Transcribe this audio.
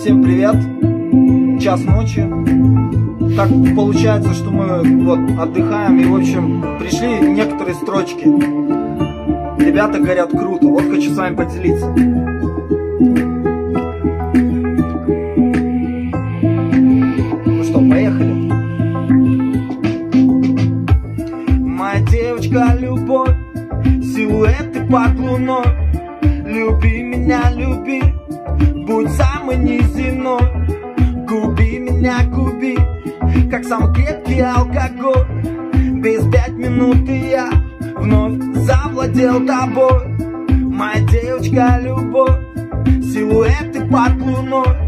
Всем привет! Час ночи. Так получается, что мы вот отдыхаем и, в общем, пришли некоторые строчки. Ребята говорят круто, вот хочу с вами поделиться. Ну что, поехали? Моя девочка, любовь, силуэты под луной. Люби меня, люби, будь самый неземной. Губи меня, губи, как самый крепкий алкоголь. Без 5 минут и я вновь завладел тобой. Моя девочка, любовь, силуэты под луной.